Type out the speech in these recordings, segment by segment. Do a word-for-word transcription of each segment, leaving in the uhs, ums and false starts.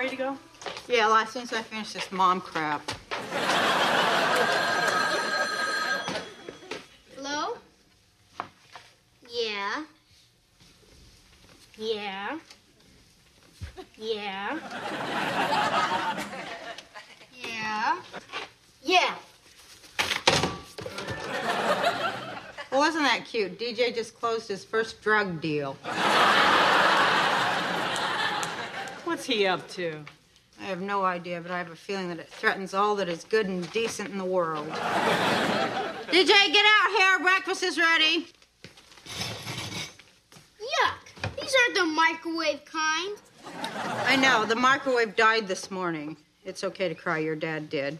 ready to go? Yeah, well, as soon as I finish this mom crap. Hello? Yeah. Yeah. Yeah. Yeah. Yeah. Well, wasn't that cute? D J just closed his first drug deal. What's he up to? I have no idea, but I have a feeling that it threatens all that is good and decent in the world. D J, get out here. Breakfast is ready. Yuck. These aren't the microwave kind. I know. The microwave died this morning. It's okay to cry. Your dad did.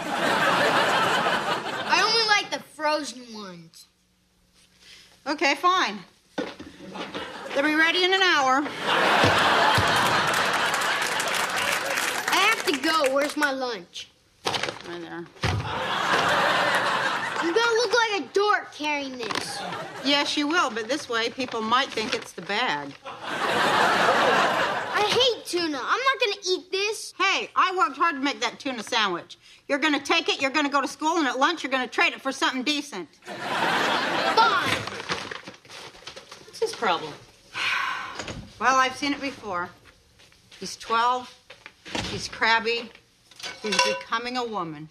I only like the frozen ones. Okay, fine. They'll be ready in an hour. I have to go. Where's my lunch? Right there. I'm gonna look like a dork carrying this. Yes, you will, but this way people might think it's the bag. I hate tuna. I'm not gonna eat this. Hey, I worked hard to make that tuna sandwich. You're gonna take it, you're gonna go to school, and at lunch you're gonna trade it for something decent. Fine. What's his problem? Well, I've seen it before. He's twelve, he's crabby, he's becoming a woman.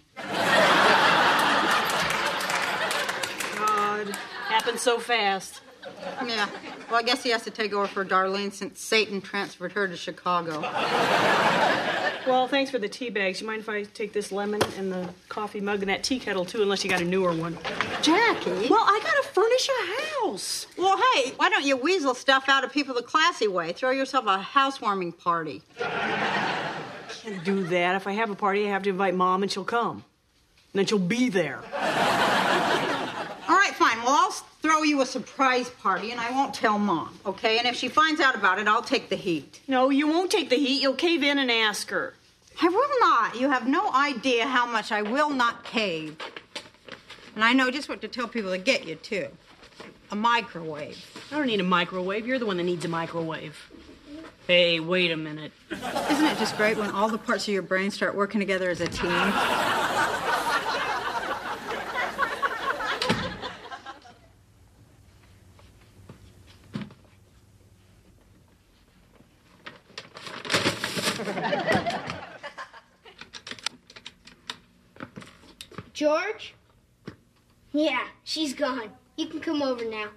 God, happened so fast. Yeah, well, I guess he has to take over for Darlene since Satan transferred her to Chicago. Well, thanks for the tea bags. You mind if I take this lemon and the coffee mug and that tea kettle, too, unless you got a newer one? Jackie? Well, I gotta furnish a house. Well, hey, why don't you weasel stuff out of people the classy way? Throw yourself a housewarming party. Can't do that. If I have a party, I have to invite Mom, and she'll come. And then she'll be there. All right, fine. Well, I'll throw you a surprise party, and I won't tell Mom, okay? And if she finds out about it, I'll take the heat. No, you won't take the heat. You'll cave in and ask her. I will not. You have no idea how much I will not cave. And I know just what to tell people to get you, too. A microwave. I don't need a microwave. You're the one that needs a microwave. Hey, wait a minute. Isn't it just great when all the parts of your brain start working together as a team? George? Yeah, she's gone. You can come over now.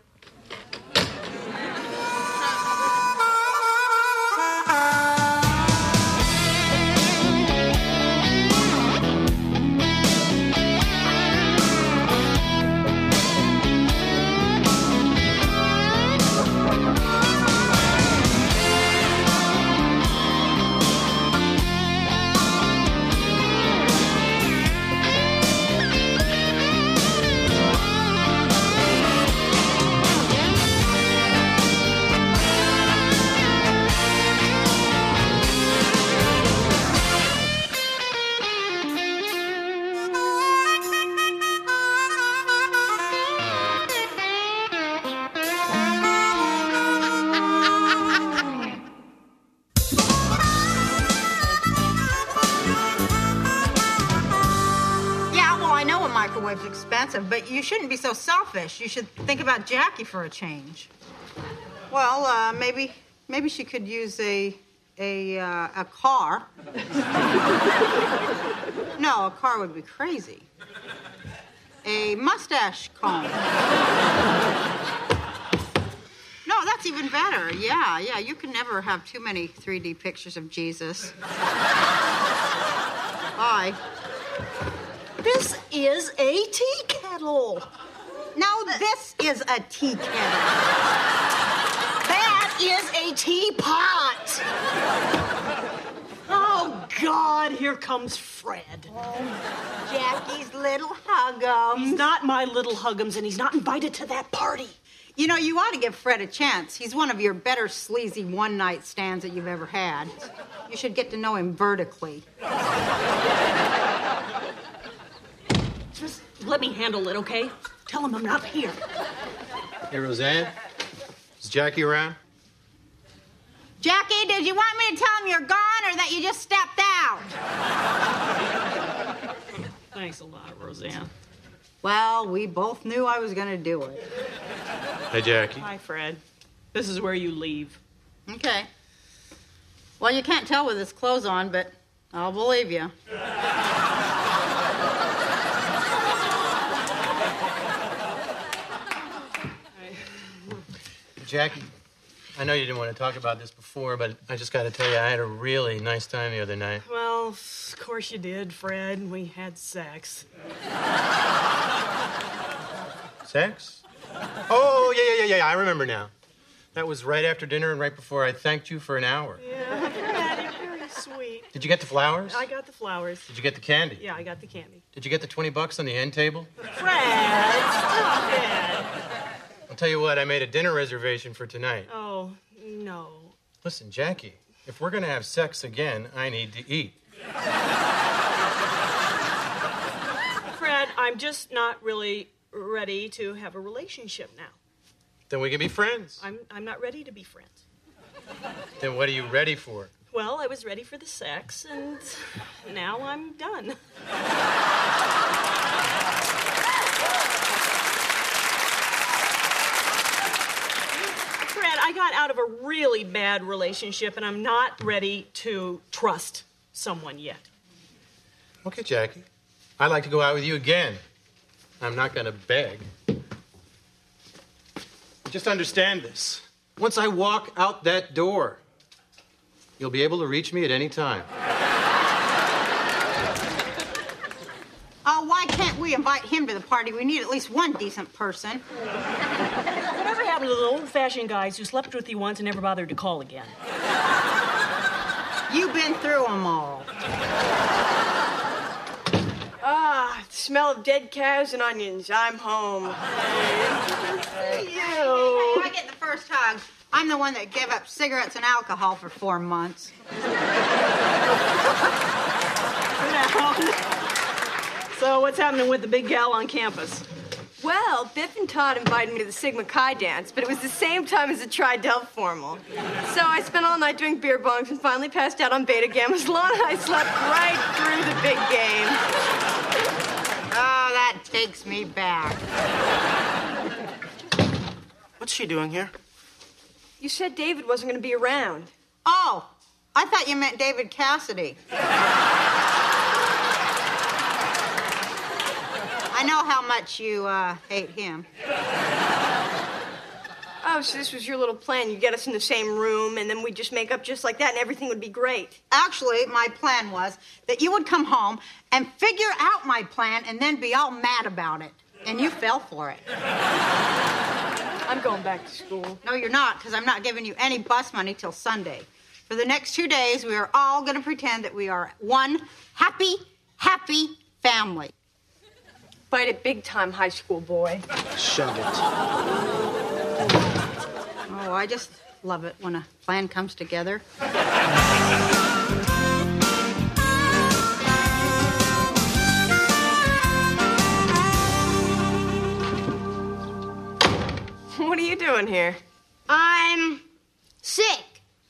Microwave's expensive, but you shouldn't be so selfish. You should think about Jackie for a change. Well, uh, maybe maybe she could use a a uh, a car. No, a car would be crazy. A mustache comb. No, that's even better. Yeah, yeah. You can never have too many three D pictures of Jesus. Bye. This is a tea kettle. No, this is a tea kettle. That is a teapot. Oh, God, here comes Fred. Oh, Jackie's little huggums. He's not my little huggums, and he's not invited to that party. You know, you ought to give Fred a chance. He's one of your better sleazy one-night stands that you've ever had. You should get to know him vertically. Just let me handle it, okay? Tell him I'm not here. Hey, Roseanne, is Jackie around? Jackie, did you want me to tell him you're gone or that you just stepped out? Thanks a lot, Roseanne. Well, we both knew I was going to do it. Hey, Jackie. Hi, Fred. This is where you leave. Okay. Well, you can't tell with his clothes on, but I'll believe you. Jackie, I know you didn't want to talk about this before, but I just got to tell you, I had a really nice time the other night. Well, of course you did, Fred. We had sex. Sex? Oh, yeah, yeah, yeah, yeah, I remember now. That was right after dinner and right before I thanked you for an hour. Yeah, Fred, you're very sweet. Did you get the flowers? I got the flowers. Did you get the candy? Yeah, I got the candy. Did you get the twenty bucks on the end table? Fred, stop it. I'll tell you what, I made a dinner reservation for tonight. Oh, no. Listen, Jackie, if we're going to have sex again, I need to eat. Fred, I'm just not really ready to have a relationship now. Then we can be friends. I'm, I'm not ready to be friends. Then what are you ready for? Well, I was ready for the sex, and now I'm done. Fred, I got out of a really bad relationship, and I'm not ready to trust someone yet. Okay, Jackie. I'd like to go out with you again. I'm not going to beg. Just understand this. Once I walk out that door, you'll be able to reach me at any time. Oh, why can't we invite him to the party? We need at least one decent person. Whatever happened to the old-fashioned guys who slept with you once and never bothered to call again? You've been through them all. Ah, the smell of dead cows and onions. I'm home. Hey, I get the first hug. I'm the one that gave up cigarettes and alcohol for four months. So what's happening with the big gal on campus? Well, Biff and Todd invited me to the Sigma Chi dance, but it was the same time as the Tri-Delta formal. So I spent all night doing beer bongs and finally passed out on Beta Gamma's lawn, and I slept right through the big game. Oh, that takes me back. What's she doing here? You said David wasn't going to be around. Oh, I thought you meant David Cassidy. I know how much you uh, hate him. Oh, so this was your little plan. You get us in the same room, and then we'd just make up just like that, and everything would be great. Actually, my plan was that you would come home and figure out my plan and then be all mad about it. And you fell for it. I'm going back to school. No, you're not, because I'm not giving you any bus money till Sunday. For the next two days, we are all going to pretend that we are one happy, happy family. Bite it big time, high school boy. Shove it. Oh, I just love it when a plan comes together. What are you doing here? I'm sick.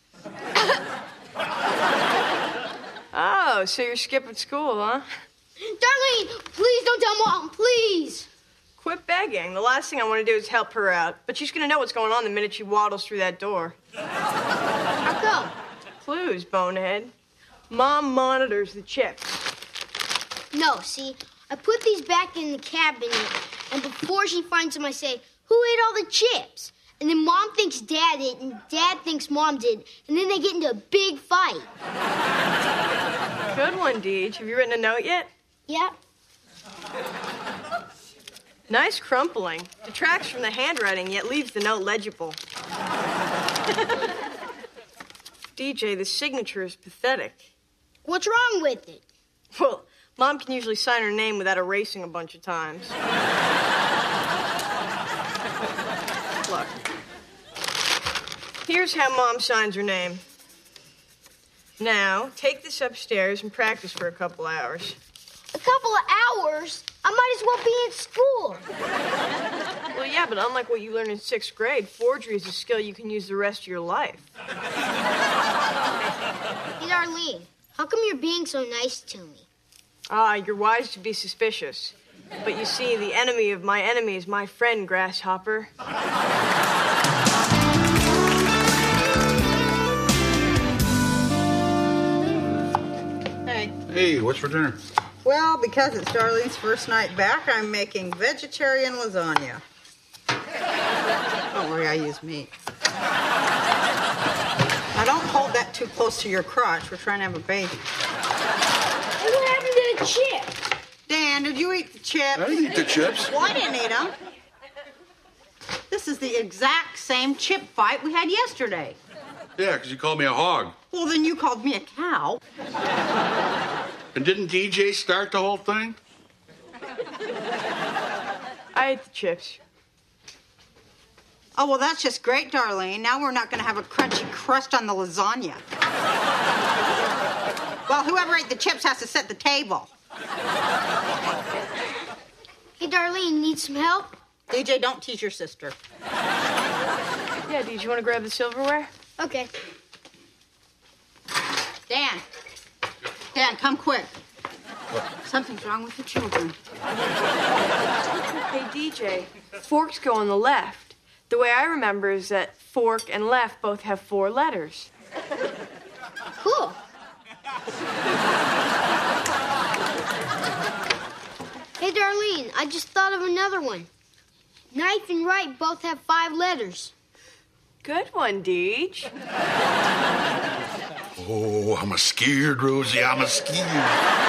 Oh, so you're skipping school, huh? Darlene, please don't tell Mom, please. Quit begging. The last thing I want to do is help her out. But she's going to know what's going on the minute she waddles through that door. How come? Clues, bonehead. Mom monitors the chips. No, see, I put these back in the cabinet, and before she finds them, I say, who ate all the chips? And then Mom thinks Dad did, and Dad thinks Mom did, and then they get into a big fight. Good one, Deej. Have you written a note yet? Yeah. Nice crumpling. Detracts from the handwriting, yet leaves the note legible. D J, the signature is pathetic. What's wrong with it? Well, Mom can usually sign her name without erasing a bunch of times. Look. Here's how Mom signs her name. Now, take this upstairs and practice for a couple hours. A couple of hours? I might as well be in school. Well, yeah, but unlike what you learned in sixth grade, forgery is a skill you can use the rest of your life. Hey, Darlene, how come you're being so nice to me? Ah, you're wise to be suspicious. But you see, the enemy of my enemy is my friend, Grasshopper. Hey. Hey, what's for dinner? Well, because it's Darlene's first night back, I'm making vegetarian lasagna. Don't worry, I use meat. Now, don't hold that too close to your crotch. We're trying to have a baby. Hey, what happened to the chip? Dan, did you eat the chips? I didn't eat the chips. Well, I didn't eat them. This is the exact same chip fight we had yesterday. Yeah, because you called me a hog. Well, then you called me a cow. And didn't D J start the whole thing? I ate the chips. Oh, well, that's just great, Darlene. Now we're not going to have a crunchy crust on the lasagna. Well, whoever ate the chips has to set the table. Hey, Darlene, need some help? D J, don't tease your sister. Yeah, did you want to grab the silverware? Okay. Dan. Dan, come quick. Something's wrong with the children. Hey, D J, forks go on the left. The way I remember is that fork and left both have four letters. Cool. Hey, Darlene, I just thought of another one. Knife and right both have five letters. Good one, Deej. Oh, I'm a scared, Rosie. I'm a scared.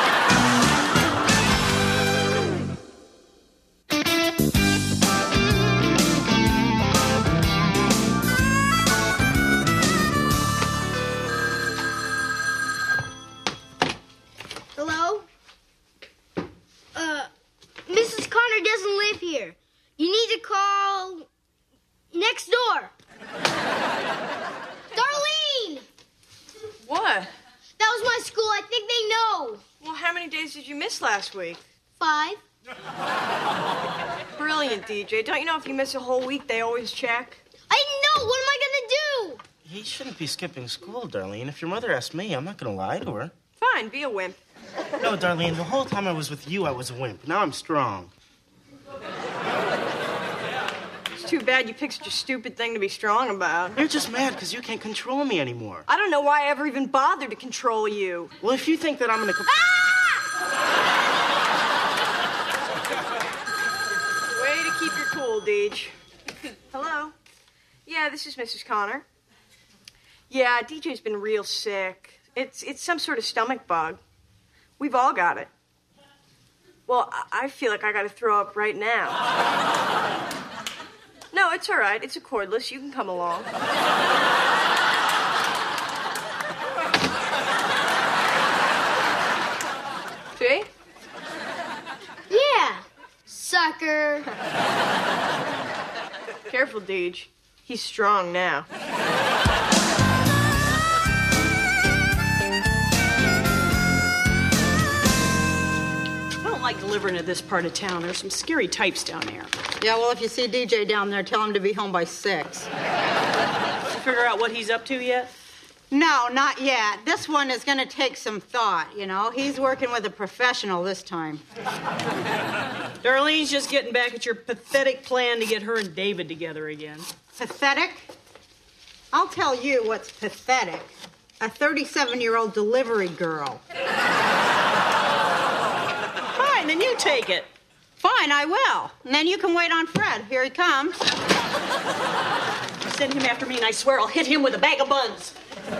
Hello? Uh, Missus Connor doesn't live here. You need to call next door. Darlene! What? That was my school. I think they know. Well, how many days did you miss last week? Five. Brilliant, D J. Don't you know if you miss a whole week, they always check? I didn't know. What am I going to do? He shouldn't be skipping school, Darlene. If your mother asked me, I'm not going to lie to her. Fine, be a wimp. No, Darlene, the whole time I was with you, I was a wimp. Now I'm strong. It's too bad you picked such a stupid thing to be strong about. You're just mad because you can't control me anymore. I don't know why I ever even bothered to control you. Well, if you think that I'm going to... Co- Way to keep your cool, Deej. Hello? Yeah, this is Missus Connor. Yeah, D J's been real sick. It's it's some sort of stomach bug. We've all got it. Well, I, I feel like I gotta throw up right now. No, it's all right. It's a cordless. You can come along. See? Yeah. Sucker. Careful, Deej. He's strong now. I don't like delivering to this part of town. There's some scary types down there. Yeah, well, if you see D J down there, tell him to be home by six. Did you figure out what he's up to yet? No, not yet. This one is going to take some thought, you know. He's working with a professional this time. Darlene's just getting back at your pathetic plan to get her and David together again. Pathetic? I'll tell you what's pathetic. A thirty-seven-year-old delivery girl. Fine, then you take it. Fine, I will. And then you can wait on Fred. Here he comes. Send him after me, and I swear I'll hit him with a bag of buns.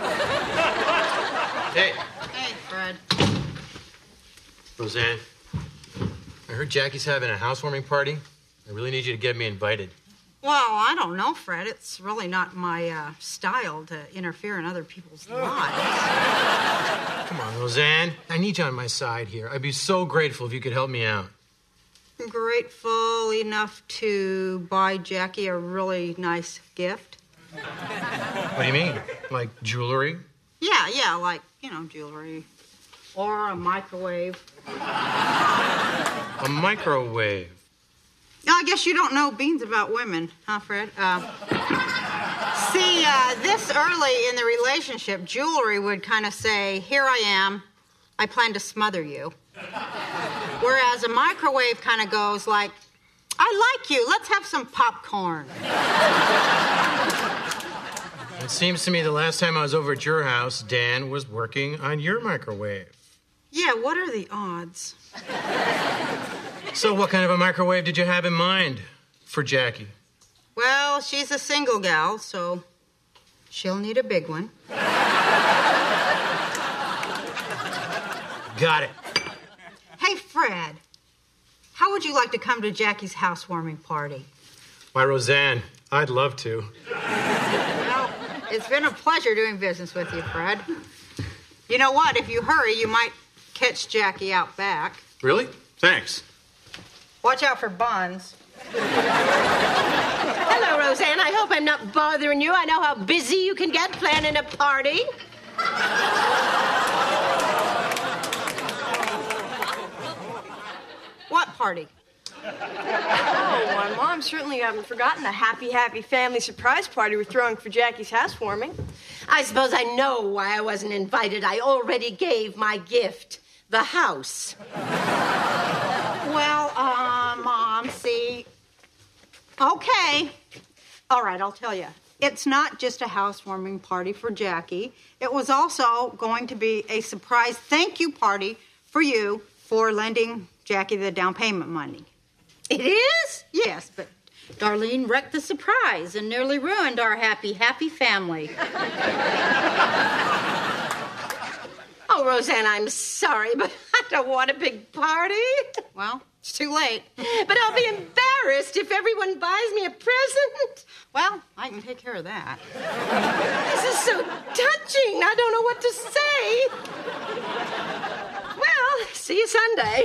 Hey, Hey, Fred. Roseanne. I heard Jackie's having a housewarming party. I really need you to get me invited. Well, I don't know, Fred. It's really not my uh, style to interfere in other people's lives. Come on, Roseanne. I need you on my side here. I'd be so grateful if you could help me out. Grateful enough to buy Jackie a really nice gift. What do you mean? Like jewelry? Yeah, yeah, like, you know, jewelry. or a microwave. A microwave. Now, I guess you don't know beans about women, huh, Fred? Uh, see, uh, this early in the relationship, jewelry would kind of say, here I am, I plan to smother you. Whereas a microwave kind of goes like, I like you, let's have some popcorn. It seems to me the last time I was over at your house, Dan was working on your microwave. Yeah, what are the odds? So what kind of a microwave did you have in mind for Jackie? Well, she's a single gal, so she'll need a big one. Got it. Hey, Fred, how would you like to come to Jackie's housewarming party? Why, Roseanne, I'd love to. Well, it's been a pleasure doing business with you, Fred. You know what? If you hurry, you might catch Jackie out back. Really? Thanks. Watch out for buns. Hello, Roseanne. I hope I'm not bothering you. I know how busy you can get planning a party. What party? Oh, well, Mom, certainly you haven't forgotten the happy, happy family surprise party we're throwing for Jackie's housewarming. I suppose I know why I wasn't invited. I already gave my gift, the house. Well, uh, Mom, see. Okay. All right, I'll tell you. It's not just a housewarming party for Jackie. It was also going to be a surprise thank you party for you for lending Jackie the down payment money. It is? Yes, but Darlene wrecked the surprise and nearly ruined our happy, happy family. Oh, Roseanne, I'm sorry, but I don't want a big party. Well, it's too late. But I'll be embarrassed if everyone buys me a present. Well, I can take care of that. This is so touching. I don't know what to say. Well, see you Sunday.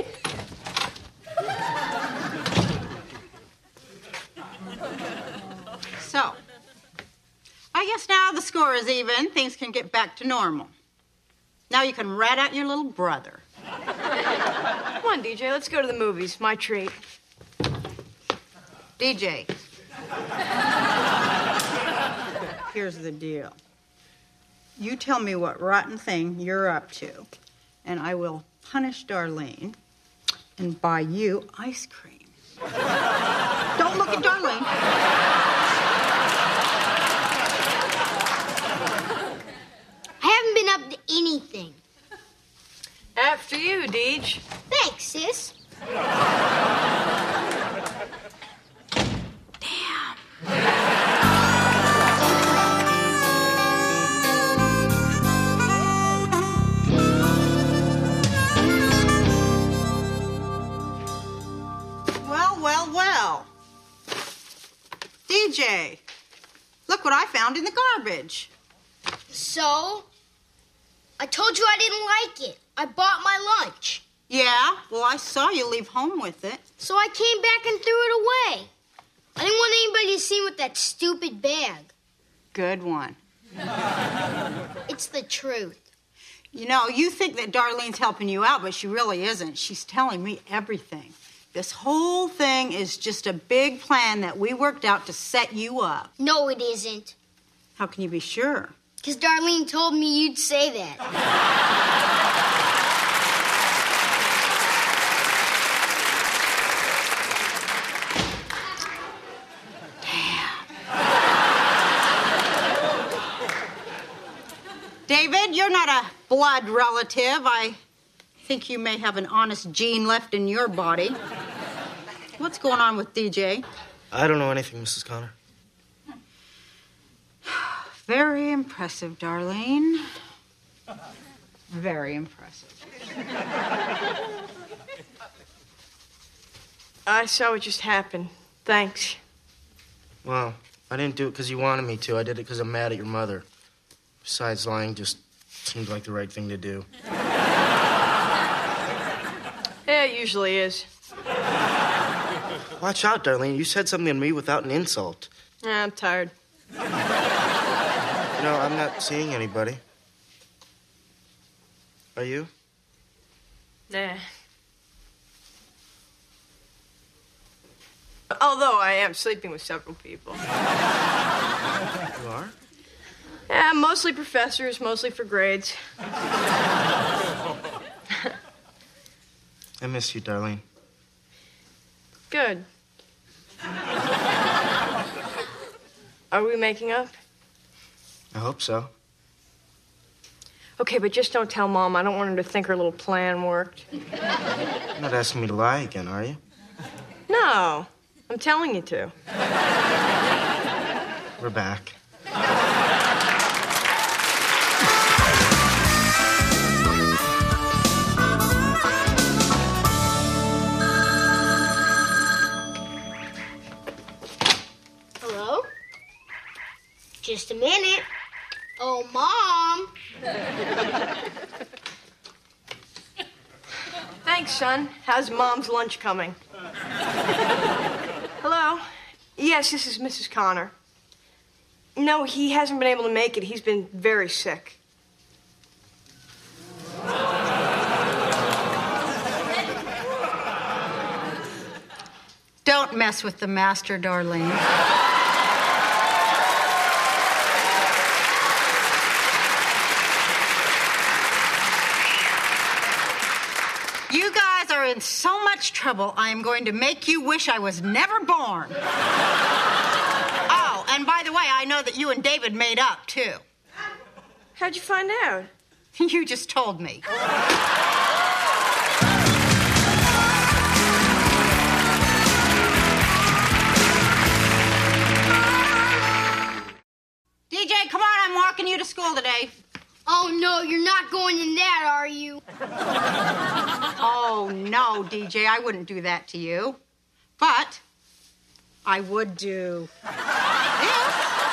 So, I guess now the score is even. Things can get back to normal. Now you can rat out your little brother. Come on, D J, let's go to the movies. My treat. D J. Here's the deal. You tell me what rotten thing you're up to, and I will punish Darlene and buy you ice cream. Don't look at Darlene. I haven't been up to anything. After you, Deej. Thanks, sis. Well, well, well. D J, look what I found in the garbage. So, I told you I didn't like it. I bought my lunch. Yeah, well, I saw you leave home with it. So I came back and threw it away. I didn't want anybody to see me with that stupid bag. Good one. It's the truth. You know, you think that Darlene's helping you out, but she really isn't. She's telling me everything. This whole thing is just a big plan that we worked out to set you up. No, it isn't. How can you be sure? Because Darlene told me you'd say that. David, you're not a blood relative. I think you may have an honest gene left in your body. What's going on with D J? I don't know anything, Missus Connor. Very impressive, Darlene. Very impressive. I saw what just happened. Thanks. Well, I didn't do it because you wanted me to. I did it because I'm mad at your mother. Besides, lying just seemed like the right thing to do. Yeah, it usually is. Watch out, Darlene. You said something to me without an insult. Yeah, I'm tired. You know, I'm not seeing anybody. Are you? Nah. Although I am sleeping with several people. You are? Yeah, mostly professors, mostly for grades. I miss you, Darlene. Good. Are we making up? I hope so. Okay, but just don't tell Mom. I don't want her to think her little plan worked. You're not asking me to lie again, are you? No, I'm telling you to. We're back. Hello? Just a minute. Oh, Mom. Thanks, son. How's Mom's lunch coming? Hello? Yes, this is Missus Connor. No, he hasn't been able to make it. He's been very sick. Don't mess with the master, Darlene. You guys are in so much trouble, I am going to make you wish I was never born. Oh, and by the way, I know that you and David made up, too. How'd you find out? You just told me. D J, come on, I'm walking you to school today. Oh, no, you're not going in that, are you? Oh, no, D J, I wouldn't do that to you. But I would do this.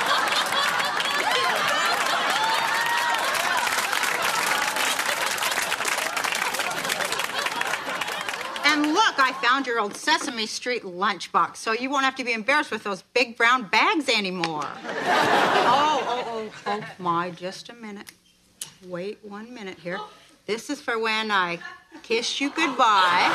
And look, I found your old Sesame Street lunchbox, so you won't have to be embarrassed with those big brown bags anymore. Oh, oh, oh, oh, my, just a minute. Wait one minute here. This is for when I kiss you goodbye.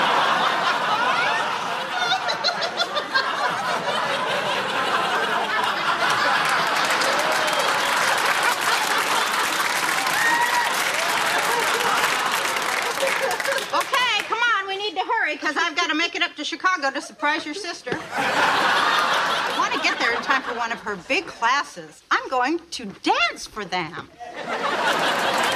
Okay, come on, we need to hurry because I've got to make it up to Chicago to surprise your sister. I want to get there in time for one of her big classes. I'm going to dance for them.